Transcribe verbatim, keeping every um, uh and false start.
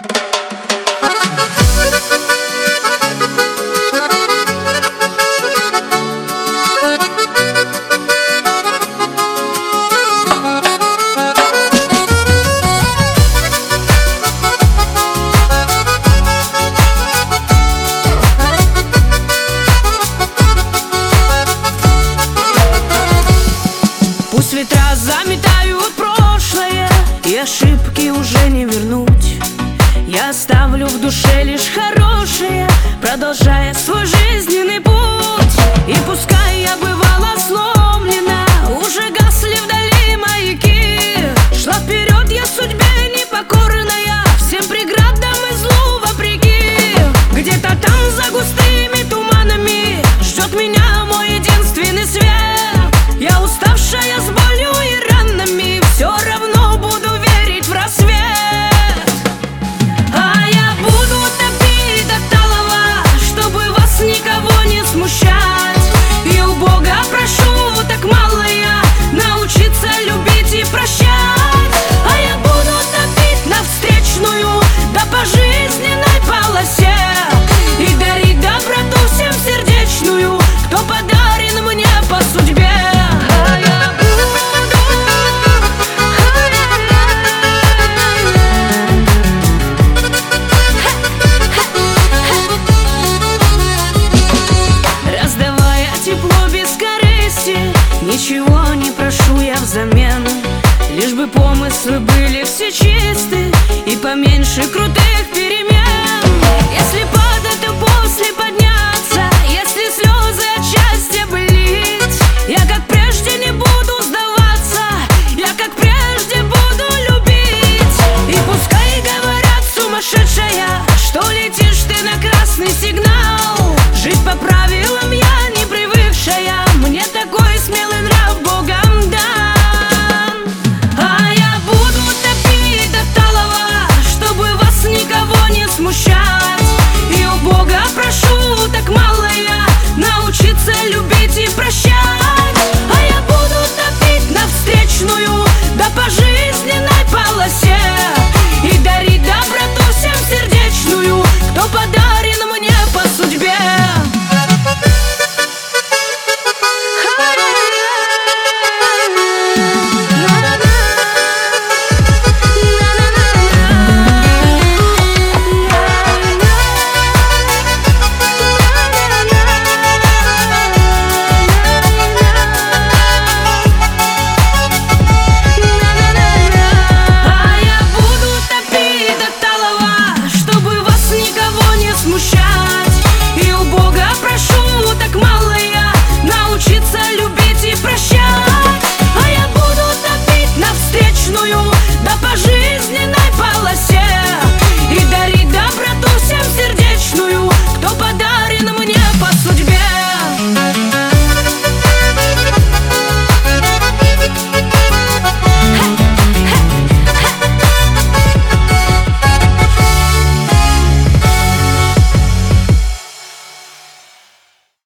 Пусть ветра заметают прошлое, и ошибки уже не вернуть. Я оставлю в душе лишь хорошее, продолжая свой жизненный путь. И пускай я бывала сломлена, уже гасли вдали маяки, шла вперед я судьбе непокорная, всем преградам и злу вопреки. Где-то там за густыми туманами ждет меня мой единственный свет. Я уставшая, с болью и ранами, все равно буду верить в рассвет. А я буду топить до талого, чтобы вас никого не смущать. И у Бога прошу, так мало я, научиться любить и прощать. А я буду топить на встречную, да по жизненной полосе, и дарить доброту всем сердечную, кто подарен мне по судьбе. Ничего не прошу я взамен, лишь бы помыслы были все чисты и поменьше крутых